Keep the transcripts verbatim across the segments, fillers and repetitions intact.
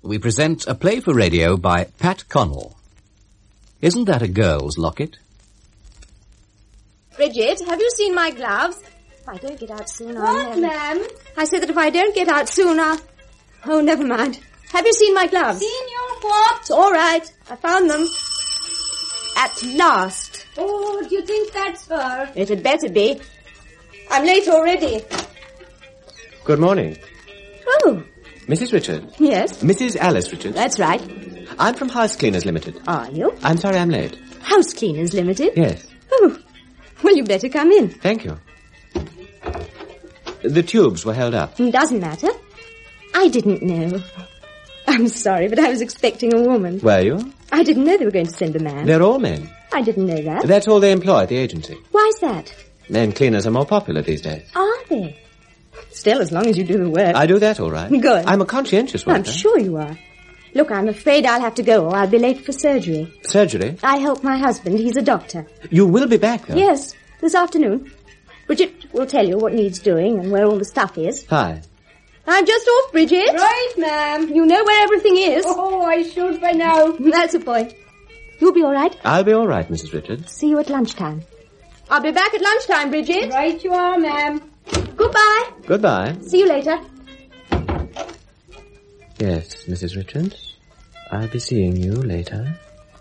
we present a play for radio by Pat Connell. Isn't that a girl's locket? Bridget, have you seen my gloves? If I don't get out soon, I'll... What, ma'am? I said that if I don't get out soon, I'll... Oh, never mind. Have you seen my gloves? Seen your what? It's all right. I found them. At last. Oh, do you think that's her? It had better be. I'm late already. Good morning. Oh. Missus Richard? Yes? Missus Alice Richard? That's right. I'm from House Cleaners Limited. Are you? I'm sorry I'm late. House Cleaners Limited? Yes. Oh. Well, you better come in. Thank you. The tubes were held up. Doesn't matter. I didn't know. I'm sorry, but I was expecting a woman. Were you? I didn't know they were going to send a man. They're all men. I didn't know that. That's all they employ at the agency. Why's that? Men cleaners are more popular these days. Are they? Still, as long as you do the work. I do that all right. Good. I'm a conscientious worker. I'm sure you are. Look, I'm afraid I'll have to go or I'll be late for surgery. Surgery? I help my husband. He's a doctor. You will be back, though? Yes, this afternoon. Bridget will tell you what needs doing and where all the stuff is. Hi. I'm just off, Bridget. Right, ma'am. You know where everything is. Oh, I should by now. That's the point. You'll be all right? I'll be all right, Missus Richards. See you at lunchtime. I'll be back at lunchtime, Bridget. Right you are, ma'am. Goodbye. Goodbye. See you later. Yes, Missus Richards. I'll be seeing you later.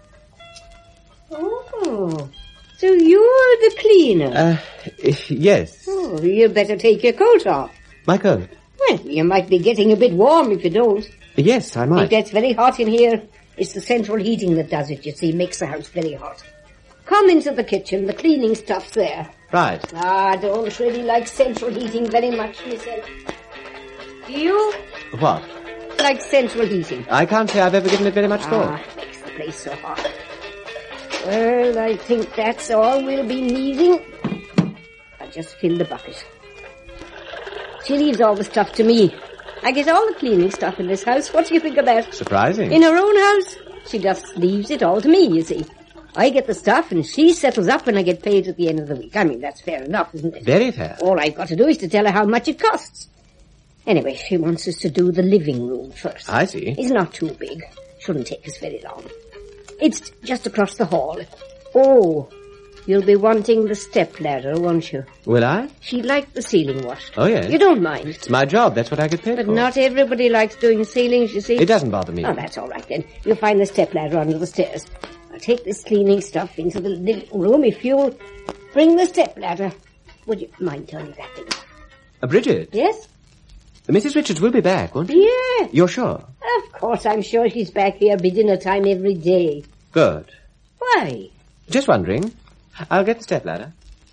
Oh, so you're the cleaner. Uh, yes. Oh, you'd better take your coat off. My coat? Well, you might be getting a bit warm if you don't. Yes, I might. It gets very hot in here. It's the central heating that does it, you see, makes the house very hot. Come into the kitchen, the cleaning stuff's there. Right. Ah, I don't really like central heating very much myself. Do you What? like central heating? I can't say I've ever given it very much thought. Ah, makes the place so hot. Well, I think that's all we'll be needing. I'll just fill the bucket. She leaves all the stuff to me. I get all the cleaning stuff in this house. What do you think of that? Surprising. In her own house, she just leaves it all to me, you see. I get the stuff and she settles up and I get paid at the end of the week. I mean, that's fair enough, isn't it? Very fair. All I've got to do is to tell her how much it costs. Anyway, she wants us to do the living room first. I see. It's not too big. Shouldn't take us very long. It's just across the hall. Oh, you'll be wanting the step ladder, won't you? Will I? She'd like the ceiling washed. Oh, yes. You don't mind. It's my job. That's what I get paid But for. not everybody likes doing ceilings, you see. It doesn't bother me. Oh, that's all right then. You'll find the step ladder under the stairs. I'll take this cleaning stuff into the living room if you'll bring the step ladder. Would you mind turning that thing off? Uh, Bridget. Yes? Missus Richards will be back, won't she? Yes. You're sure? Of course, I'm sure she's back here by dinner time every day. Good. Why? Just wondering. I'll get the stepladder.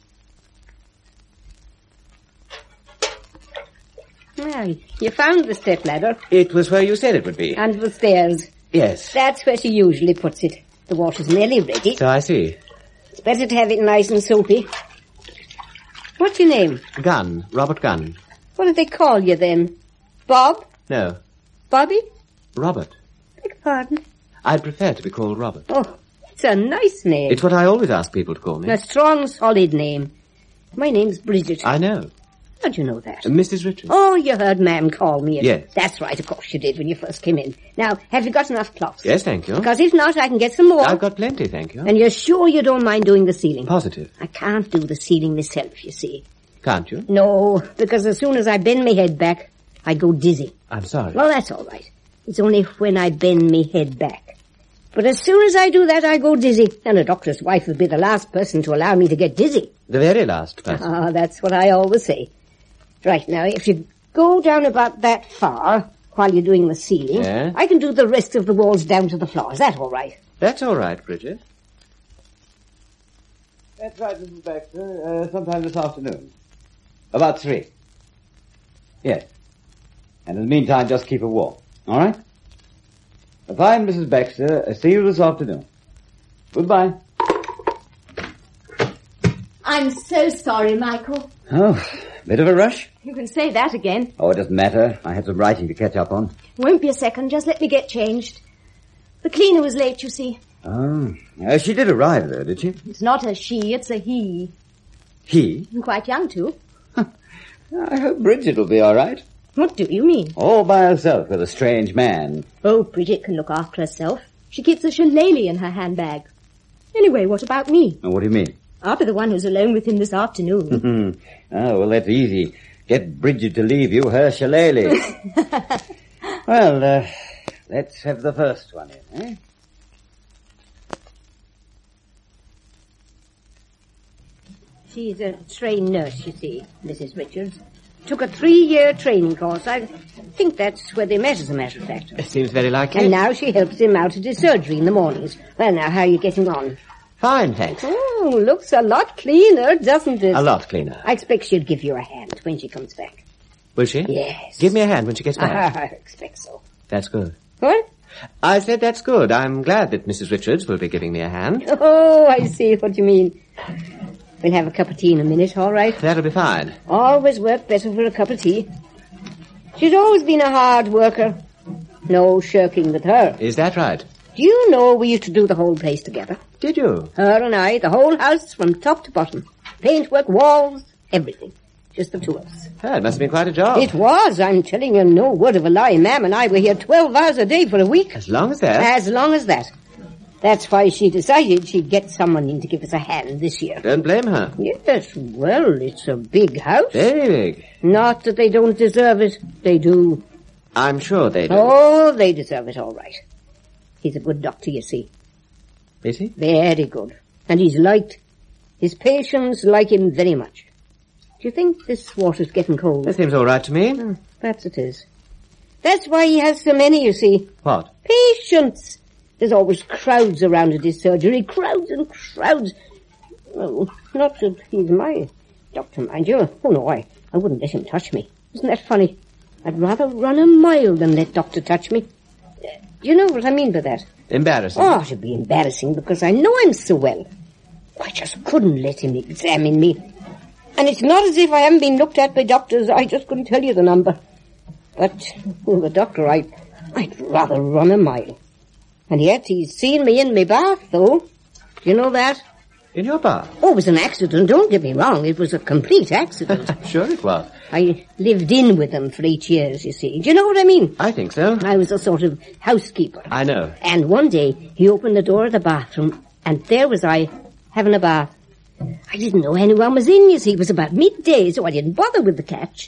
Well, you found the step ladder It was where you said it would be. and the stairs. Yes. That's where she usually puts it. The water's nearly ready. So I see. It's better to have it nice and soapy. What's your name? Gunn. Robert Gunn. What do they call you then? Bob? No. Bobby? Robert. Beg your pardon? I'd prefer to be called Robert. Oh, it's a nice name. It's what I always ask people to call me. A strong, solid name. My name's Bridget. I know. How'd you know that? Uh, Missus Richards. Oh, you heard Ma'am call me. Yes. That's right, of course you did when you first came in. Now, have you got enough cloths? Yes, thank you. Because if not, I can get some more. I've got plenty, thank you. And you're sure you don't mind doing the ceiling? Positive. I can't do the ceiling myself, you see. Can't you? No, because as soon as I bend my head back, I go dizzy. I'm sorry. Well, that's all right. It's only when I bend me head back. But as soon as I do that, I go dizzy. And a doctor's wife would be the last person to allow me to get dizzy. The very last person. Ah, that's what I always say. Right, now, if you go down about that far while you're doing the ceiling, Yeah? I can do the rest of the walls down to the floor. Is that all right? That's all right, Bridget. That's right, Missus Baxter. Uh, sometime this afternoon. About three. Yes. And in the meantime, just keep her warm. All right? Fine, Missus Baxter. Uh, see you this afternoon. Goodbye. I'm so sorry, Michael. Oh, bit of a rush? You can say that again. Oh, it doesn't matter. I had some writing to catch up on. Won't be a second. Just let me get changed. The cleaner was late, you see. Oh. Uh, she did arrive, though, did she? It's not a she, it's a he. He? And quite young, too. I hope Bridget will be all right. What do you mean? All by herself with a strange man. Oh, Bridget can look after herself. She keeps a shillelagh in her handbag. Anyway, what about me? Oh, what do you mean? I'll be the one who's alone with him this afternoon. Oh, well, that's easy. Get Bridget to leave you her shillelagh. Well, uh, let's have the first one in, eh? She's a trained nurse, you see, Missus Richards. Took a three-year training course. I think that's where they met, as a matter of fact. It seems very likely. And now she helps him out at his surgery in the mornings. Well, now, how are you getting on? Fine, thanks. Oh, looks a lot cleaner, doesn't it? A lot cleaner. I expect she'll give you a hand when she comes back. Will she? Yes. Give me a hand when she gets back. I expect so. That's good. What? I said that's good. I'm glad that Missus Richards will be giving me a hand. Oh, I see what you mean. We'll have a cup of tea in a minute, all right? That'll be fine. Always work better for a cup of tea. She's always been a hard worker. No shirking with her. Is that right? Do you know we used to do the whole place together? Did you? Her and I, the whole house from top to bottom. Paintwork, walls, everything. Just the two of us. Oh, it must have been quite a job. It was, I'm telling you, no word of a lie. Ma'am and I were here twelve hours a day for a week. As long as that. As long as that. That's why she decided she'd get someone in to give us a hand this year. Don't blame her. Yes, well, it's a big house. Very big. Not that they don't deserve it. They do. I'm sure they do. Oh, they deserve it all right. He's a good doctor, you see. Is he? Very good. And he's liked. His patients like him very much. Do you think this water's getting cold? That seems all right to me. Oh, perhaps it is. That's why he has so many, you see. What? Patients. There's always crowds around at his surgery. Crowds and crowds. Well, not that he's my doctor, mind you. Oh, no, I, I wouldn't let him touch me. Isn't that funny? I'd rather run a mile than let doctor touch me. Uh, do you know what I mean by that? Embarrassing. Oh, it'd be embarrassing because I know him so well. I just couldn't let him examine me. And it's not as if I haven't been looked at by doctors. I just couldn't tell you the number. But, well, the doctor, I, I'd rather run a mile. And yet he's seen me in my bath, though. Do you know that? In your bath? Oh, it was an accident. Don't get me wrong. It was a complete accident. I'm sure it was. I lived in with him for eight years, you see. Do you know what I mean? I think so. I was a sort of housekeeper. I know. And one day, he opened the door of the bathroom, and there was I, having a bath. I didn't know anyone was in, you see. It was about midday, so I didn't bother with the catch.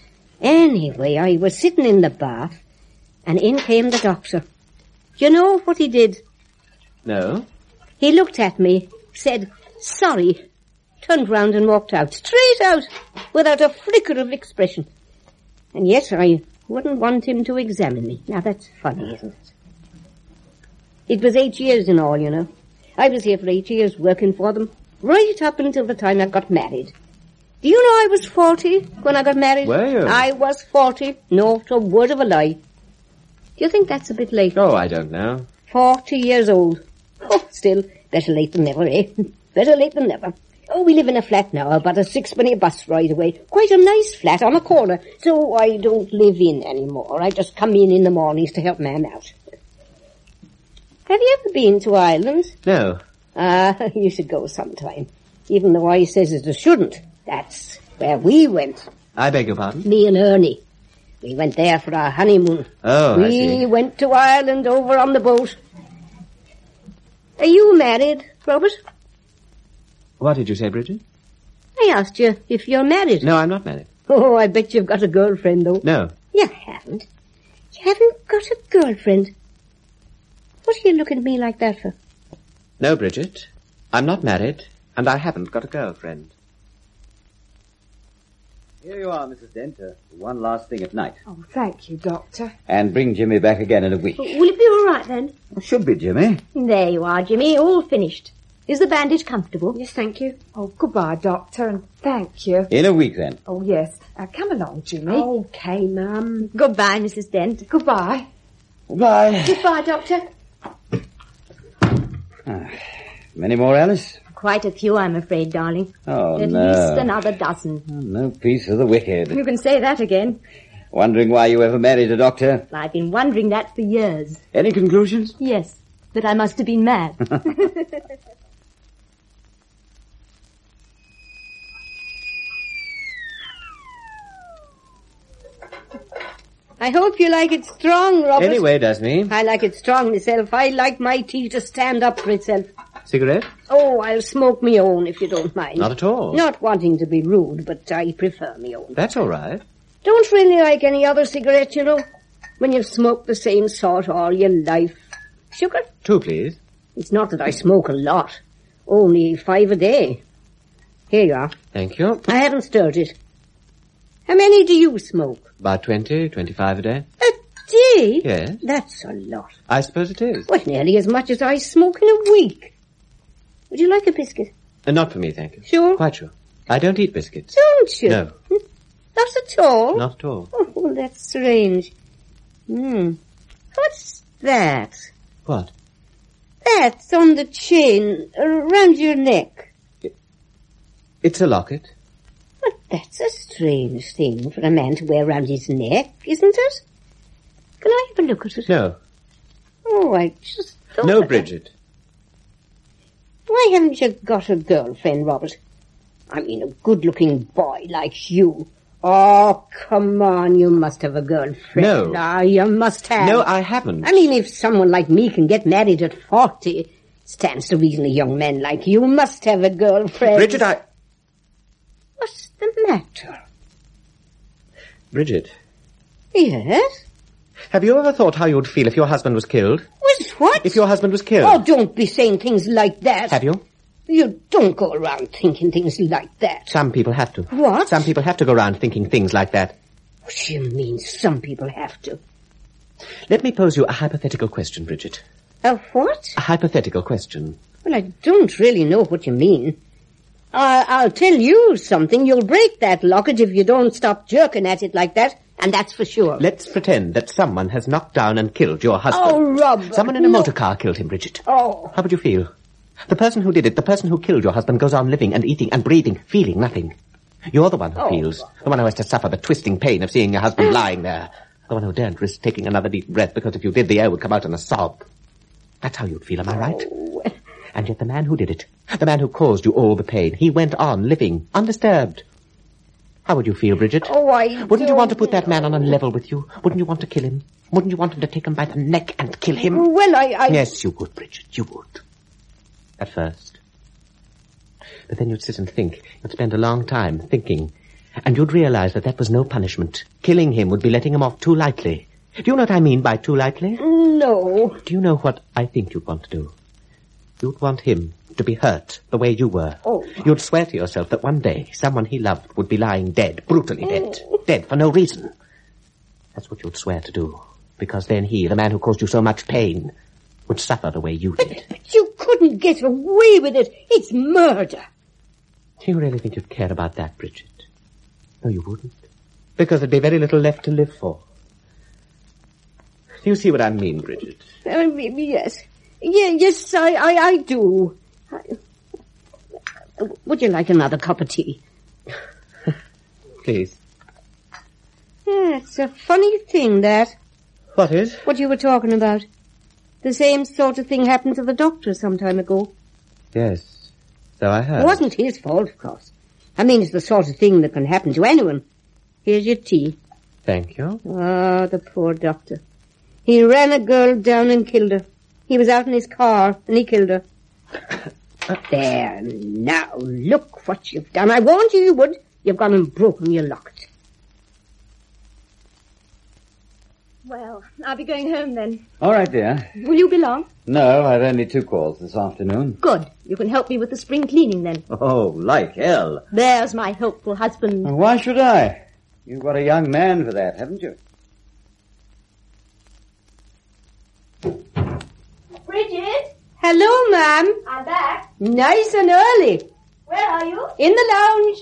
Anyway, I was sitting in the bath, and in came the doctor. Do you know what he did? No. He looked at me, said, sorry, turned round and walked out, straight out, without a flicker of expression. And yet I wouldn't want him to examine me. Now that's funny, isn't it? It was eight years in all, you know. I was here for eight years working for them, right up until the time I got married. Do you know I was forty when I got married? Were you? I was forty, not a word of a lie. Do you think that's a bit late? Oh, I don't know. Forty years old. Oh, still, better late than never, eh? Better late than never. Oh, we live in a flat now, about a six-penny bus ride away. Quite a nice flat on a corner, so I don't live in anymore. I just come in in the mornings to help Ma'am out. Have you ever been to Ireland? No. Ah, you should go sometime. Even though I says it shouldn't. That's where we went. I beg your pardon? Me and Ernie. We went there for our honeymoon. Oh, we I see. went to Ireland over on the boat. Are you married, Robert? What did you say, Bridget? I asked you if you're married. No, I'm not married. Oh, I bet you've got a girlfriend, though. No. You haven't. You haven't got a girlfriend. What are you looking at me like that for? No, Bridget. I'm not married, and I haven't got a girlfriend. Here you are, Missus Dent. Uh, one last thing at night. Oh, thank you, Doctor. And bring Jimmy back again in a week. Will it be all right, then? Should be, Jimmy. There you are, Jimmy, all finished. Is the bandage comfortable? Yes, thank you. Oh, goodbye, Doctor, and thank you. In a week, then. Oh, yes. Uh, come along, Jimmy. Okay, Mum. Goodbye, Missus Dent. Goodbye. Goodbye. Goodbye, Doctor. Ah, many more, Alice? Quite a few, I'm afraid, darling. Oh, At no. least another dozen. Oh, no peace of the wicked. You can say that again. Wondering why you ever married a doctor? I've been wondering that for years. Any conclusions? Yes, but I must have been mad. I hope you like it strong, Robert. Anyway, does me. I like it strong myself. I like my tea to stand up for itself. Cigarette? Oh, I'll smoke me own if you don't mind. Not at all. Not wanting to be rude, but I prefer me own. That's all right. Don't really like any other cigarette, you know. When you've smoked the same sort all your life. Sugar? Two, please. It's not that I smoke a lot. Only five a day. Here you are. Thank you. I haven't stirred it. How many do you smoke? About twenty, twenty-five a day. A day? Yes. That's a lot. I suppose it is. Well, nearly as much as I smoke in a week. Would you like a biscuit? Uh, not for me, thank you. Sure? Quite sure. I don't eat biscuits. Don't you? No. Not at all? Not at all. Oh, that's strange. Hmm. What's that? What? That's on the chain around your neck. It's a locket. But that's a strange thing for a man to wear around his neck, isn't it? Can I have a look at it? No. Oh, I just thought... No, that- Bridget. Why haven't you got a girlfriend, Robert? I mean, a good-looking boy like you. Oh, come on, you must have a girlfriend. No. Ah, you must have. No, I haven't. I mean, if someone like me can get married at forty, stands to reason a young man like you must have a girlfriend. Bridget, I... What's the matter? Bridget, Yes? have you ever thought how you'd feel if your husband was killed? Was what? If your husband was killed? Oh, don't be saying things like that. Have you? You don't go around thinking things like that. Some people have to. What? Some people have to go around thinking things like that. What do you mean some people have to? Let me pose you a hypothetical question, Bridget. A what? A hypothetical question. Well, I don't really know what you mean. Uh, I'll tell you something. You'll break that locket if you don't stop jerking at it like that, and that's for sure. Let's pretend that someone has knocked down and killed your husband. Oh, Robert. Someone in a no. motor car killed him, Bridget. Oh. How would you feel? The person who did it, the person who killed your husband, goes on living and eating and breathing, feeling nothing. You're the one who Oh. feels. The one who has to suffer the twisting pain of seeing your husband lying there. The one who daren't risk taking another deep breath because if you did, the air would come out in a sob. That's how you'd feel, am I right? Oh. And yet the man who did it, the man who caused you all the pain, he went on living, undisturbed. How would you feel, Bridget? Oh, I Wouldn't you want to don't put that man on a level with you? Wouldn't you want to kill him? Wouldn't you want him to take him by the neck and kill him? Well, I... I... Yes, you would, Bridget, you would. At first. But then you'd sit and think. You'd spend a long time thinking. And you'd realize that that was no punishment. Killing him would be letting him off too lightly. Do you know what I mean by too lightly? No. Do you know what I think you'd want to do? You'd want him to be hurt the way you were. Oh. You'd swear to yourself that one day someone he loved would be lying dead, brutally dead. Dead for no reason. That's what you'd swear to do. Because then he, the man who caused you so much pain, would suffer the way you did. But you couldn't get away with it. It's murder. Do you really think you'd care about that, Bridget? No, you wouldn't. Because there'd be very little left to live for. Do you see what I mean, Bridget? Uh, yes. Yeah, yes, I, I, I do. I... Would you like another cup of tea? Please. Yeah, it's a funny thing, that. What is? What you were talking about. The same sort of thing happened to the doctor some time ago. Yes, so I heard. It wasn't his fault, of course. I mean, it's the sort of thing that can happen to anyone. Here's your tea. Thank you. Ah, the poor doctor. He ran a girl down and killed her. He was out in his car, and he killed her. There, now, look what you've done. I warned you you would. You've gone and broken your locket. Well, I'll be going home then. All right, dear. Will you be long? No, I've only two calls this afternoon. Good. You can help me with the spring cleaning then. Oh, like hell. There's my helpful husband. Why should I? You've got a young man for that, haven't you? Bridget, Hello, ma'am. I'm back. Nice and early. Where are you? In the lounge.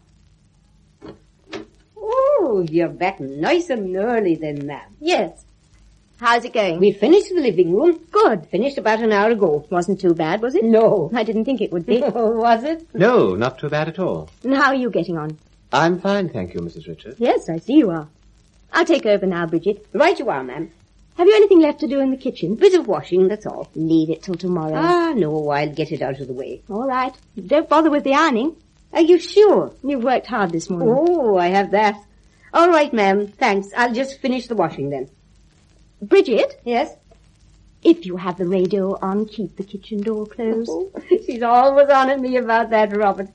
Oh, you're back nice and early then, ma'am. Yes. How's it going? We finished the living room. Good. Finished about an hour ago. Wasn't too bad, was it? No. I didn't think it would be. Was it? No, not too bad at all. And how are you getting on? I'm fine, thank you, Missus Richards. Yes, I see you are. I'll take over now, Bridget. Right you are, ma'am. Have you anything left to do in the kitchen? Bit of washing, that's all. Leave it till tomorrow. Ah, no, I'll get it out of the way. All right. Don't bother with the ironing. Are you sure? You've worked hard this morning. Oh, I have that. All right, ma'am. Thanks. I'll just finish the washing then. Bridget, Yes? if you have the radio on, keep the kitchen door closed. Oh, she's always on at me about that, Robert.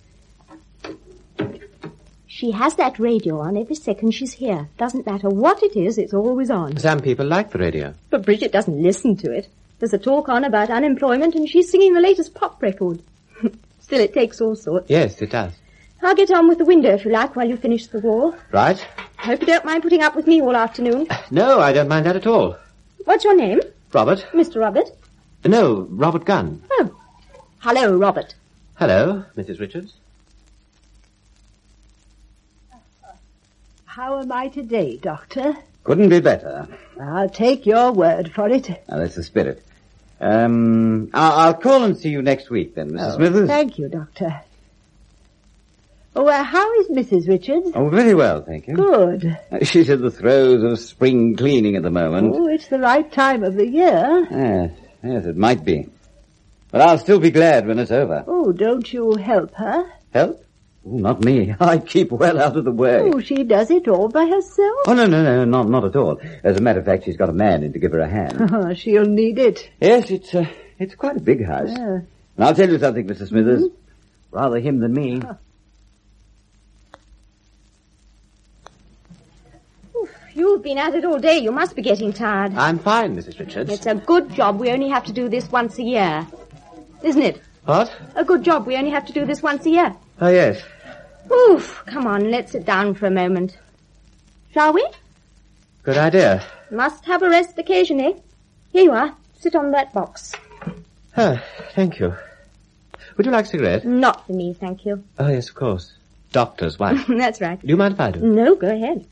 She has that radio on every second she's here. Doesn't matter what it is, it's always on. Some people like the radio. But Bridget doesn't listen to it. There's a talk on about unemployment and she's singing the latest pop record. Still, it takes all sorts. Yes, it does. I'll get on with the window if you like while you finish the wall. Right? Hope you don't mind putting up with me all afternoon. No, I don't mind that at all. What's your name? Robert? Mister Robert? No, Robert Gunn. Oh. Hello, Robert. Hello, Missus Richards. How am I today, Doctor? Couldn't be better. I'll take your word for it. Now, that's the spirit. Um, I'll, I'll call and see you next week then, Missus Oh, Smithers. thank you, Doctor. Oh, uh, how is Missus Richards? Oh, very well, thank you. Good. Uh, She's in the throes of spring cleaning at the moment. Oh, it's the right time of the year. Yes, yes, it might be. But I'll still be glad when it's over. Oh, don't you help her? Help? Oh, not me. I keep well out of the way. Oh, she does it all by herself? Oh, no, no, no, not, not at all. As a matter of fact, she's got a man in to give her a hand. Oh, she'll need it. Yes, it's uh, it's quite a big house. Yeah. And I'll tell you something, Missus Smithers. Rather him than me. You've been at it all day. You must be getting tired. I'm fine, Missus Richards. It's a good job we only have to do this once a year. Isn't it? What? A good job we only have to do this once a year. Oh, yes. Oof, come on, let's sit down for a moment. Shall we? Good idea. Must have a rest occasionally. Here you are. Sit on that box. Oh, thank you. Would you like a cigarette? Not for me, thank you. Oh, yes, of course. Doctor's wife. That's right. Do you mind if I do? No, go ahead.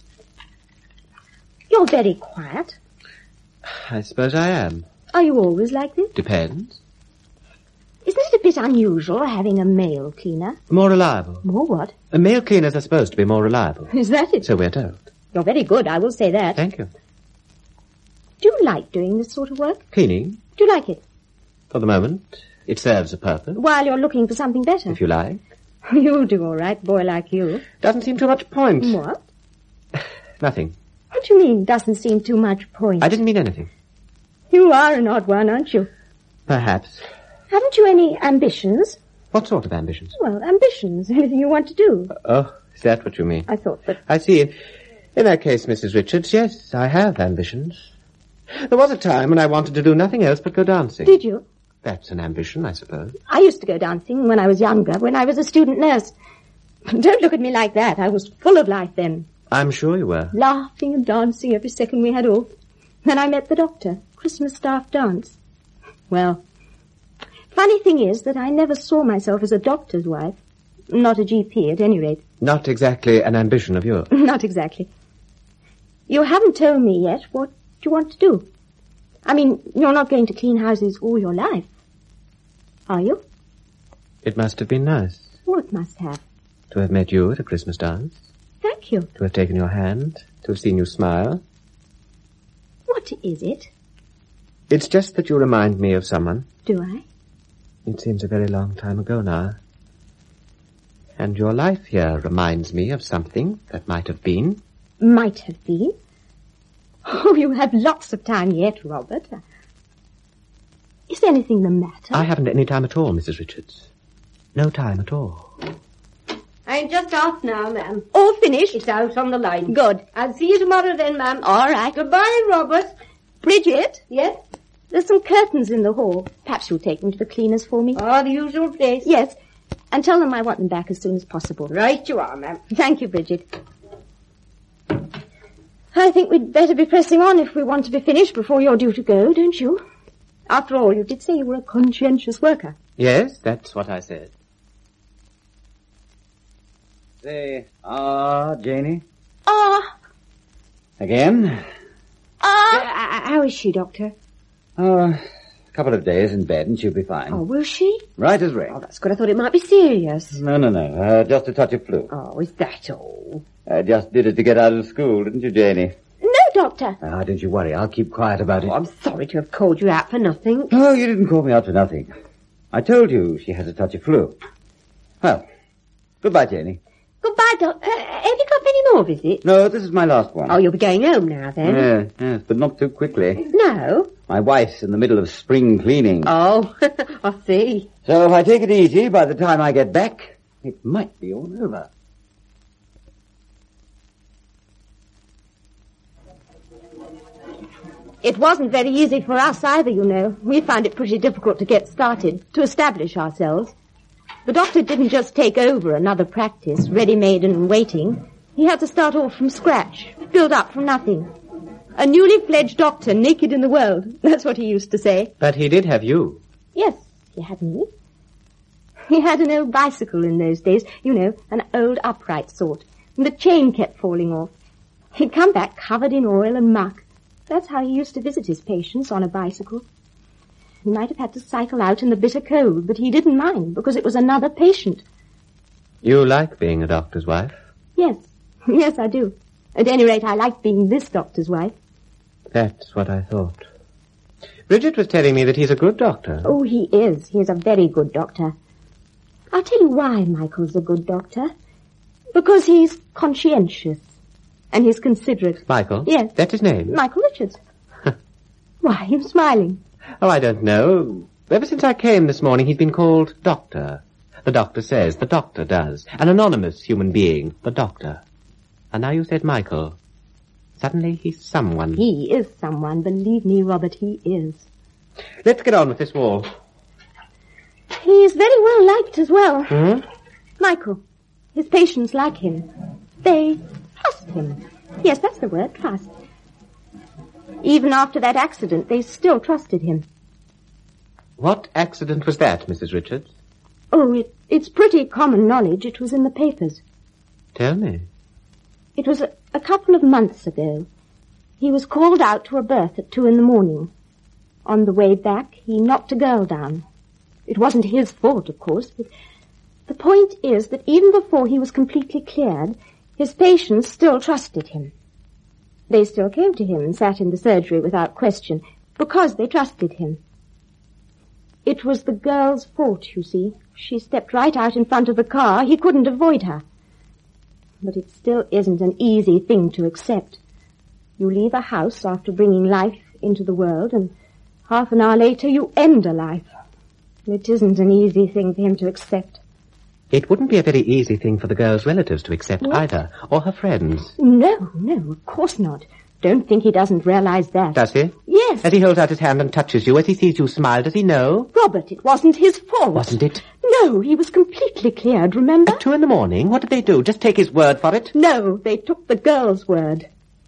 You're very quiet. I suppose I am. Are you always like this? Depends. Isn't it a bit unusual having a male cleaner? More reliable. More what? Uh, male cleaners are supposed to be more reliable. Is that it? So we're told. You're very good, I will say that. Thank you. Do you like doing this sort of work? Cleaning? Do you like it? For the moment, it serves a purpose. While you're looking for something better? If you like. You'll do all right, boy like you. Doesn't seem too much point. What? Nothing. What do you mean, doesn't seem too much point? I didn't mean anything. You are an odd one, aren't you? Perhaps. Haven't you any ambitions? What sort of ambitions? Well, ambitions. Anything you want to do. Oh, is that what you mean? I thought that... I see. In that case, Missus Richards, yes, I have ambitions. There was a time when I wanted to do nothing else but go dancing. Did you? That's an ambition, I suppose. I used to go dancing when I was younger, when I was a student nurse. Don't look at me like that. I was full of life then. I'm sure you were. Laughing and dancing every second we had off. Then I met the doctor. Christmas staff dance. Well, funny thing is that I never saw myself as a doctor's wife. Not a G P, at any rate. Not exactly an ambition of yours. Not exactly. You haven't told me yet what you want to do. I mean, you're not going to clean houses all your life. Are you? It must have been nice What must have? to have met you at a Christmas dance, Thank you. to have taken your hand, to have seen you smile. What is it? It's just that you remind me of someone. Do I? It seems a very long time ago now. And your life here reminds me of something that might have been. Might have been. Oh, you have lots of time yet, Robert. Is anything the matter? I haven't any time at all, Missus Richards. No time at all. I'm just off now, ma'am. All finished? It's out on the line. Good. I'll see you tomorrow then, ma'am. All right. Goodbye, Robert. Bridget, Yes? there's some curtains in the hall. Perhaps you'll take them to the cleaners for me. Oh, the usual place. Yes. And tell them I want them back as soon as possible. Right you are, ma'am. Thank you, Bridget. I think we'd better be pressing on if we want to be finished before you're due to go, don't you? After all, you did say you were a conscientious worker. Yes, that's what I said. Say, ah, Janie. Ah, Again? ah. How is she, Doctor? Oh, a couple of days in bed and she'll be fine. Oh, will she? Right as rain. Oh, that's good. I thought it might be serious. No, no, no. Uh, just a touch of flu. Oh, is that all? I just did it to get out of school, didn't you, Janie? No, Doctor. Ah, don't you worry. I'll keep quiet about it. Oh, I'm sorry to have called you out for nothing. Oh, you didn't call me out for nothing. I told you she has a touch of flu. Well, goodbye, Janie. Goodbye, Doctor. Uh, have you got many more visits? No, this is my last one. Oh, you'll be going home now, then? Yes, yes, but not too quickly. No. My wife's in the middle of spring cleaning. Oh, I see. So if I take it easy, by the time I get back, it might be all over. It wasn't very easy for us either, you know. We found it pretty difficult to get started, to establish ourselves. The doctor didn't just take over another practice, ready-made and waiting. He had to start off from scratch, build up from nothing. A newly fledged doctor, naked in the world. That's what he used to say. But he did have you. Yes, he had me. He had an old bicycle in those days, you know, an old upright sort. And the chain kept falling off. He'd come back covered in oil and muck. That's how he used to visit his patients, on a bicycle. He might have had to cycle out in the bitter cold, but he didn't mind, because it was another patient. You like being a doctor's wife? Yes. Yes, I do. At any rate, I like being this doctor's wife. That's what I thought. Bridget was telling me that he's a good doctor. Oh, he is. He is a very good doctor. I'll tell you why Michael's a good doctor. Because he's conscientious. And he's considerate. Michael? Yes. That's his name? Michael Richards. Why are you smiling? Oh, I don't know. Ever since I came this morning, he's been called Doctor. The doctor says, the doctor does. An anonymous human being, the doctor. And now you said Michael. Suddenly he's someone. He is someone. Believe me, Robert, he is. Let's get on with this wall. He's very well liked as well. Hmm? Michael. His patients like him. They trust him. Yes, that's the word, trust. Even after that accident, they still trusted him. What accident was that, Missus Richards? Oh, it, it's pretty common knowledge. It was in the papers. Tell me. It was a, a couple of months ago. He was called out to a berth at two in the morning. On the way back, he knocked a girl down. It wasn't his fault, of course, but the point is that even before he was completely cleared, his patients still trusted him. They still came to him and sat in the surgery without question, because they trusted him. It was the girl's fault, you see. She stepped right out in front of the car. He couldn't avoid her. But it still isn't an easy thing to accept. You leave a house after bringing life into the world, and half an hour later you end a life. It isn't an easy thing for him to accept. It wouldn't be a very easy thing for the girl's relatives to accept What? either, or her friends. No, no, of course not. Don't think he doesn't realize that. Does he? Yes. As he holds out his hand and touches you, as he sees you smile, does he know? Robert, it wasn't his fault. Wasn't it? No, he was completely cleared, remember? At two in the morning? What did they do? Just take his word for it? No, they took the girl's word.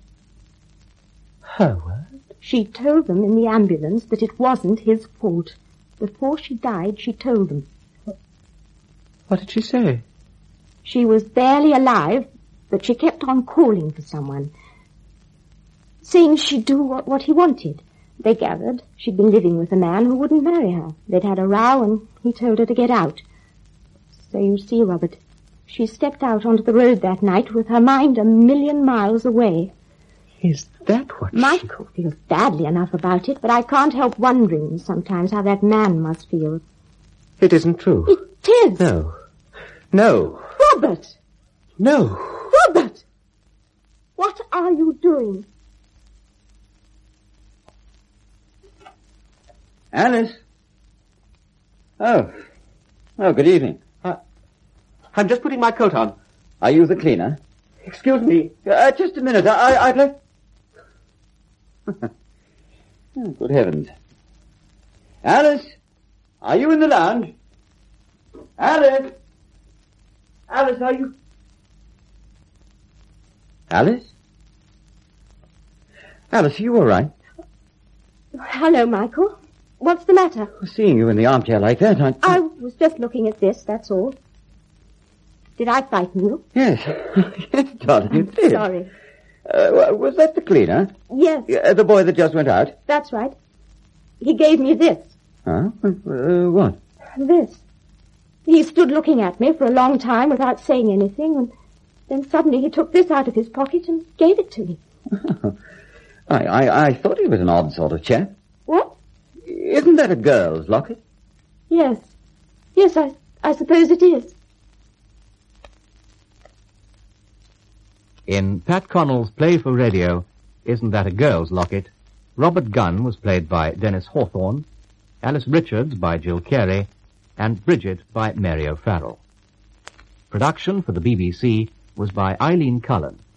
Her word? She told them in the ambulance that it wasn't his fault. Before she died, she told them. What did she say? She was barely alive, but she kept on calling for someone, saying she'd do what, what he wanted. They gathered she'd been living with a man who wouldn't marry her. They'd had a row, and he told her to get out. So you see, Robert, she stepped out onto the road that night with her mind a million miles away. Is that what she... Michael feels badly enough about it, but I can't help wondering sometimes how that man must feel. It isn't true. It is. No. No. Robert! No. Robert! What are you doing? Alice? Oh. Oh, good evening. Uh, I'm just putting my coat on. Are you the cleaner? Excuse me. Uh, just a minute. I, I'd like... Oh, good heavens. Alice? Are you in the lounge? Alice? Alice, are you... Alice? Alice, are you all right? Hello, Michael. What's the matter? Seeing you in the armchair like that, I... I was just looking at this, that's all. Did I frighten you? Yes. Yes, darling, you did. Sorry. Uh, was that the cleaner? Yes, Uh, the boy that just went out? that's right. He gave me this. Huh? Uh, what? This. He stood looking at me for a long time without saying anything, and then suddenly he took this out of his pocket and gave it to me. I, I, I thought he was an odd sort of chap. What? Isn't that a girl's locket? Yes. Yes, I, I suppose it is. In Pat Connell's play for radio, Isn't That a Girl's Locket, Robert Gunn was played by Dennis Hawthorne, Alice Richards by Jill Carey, and Bridget by Mary O'Farrell. Production for the B B C was by Eileen Cullen.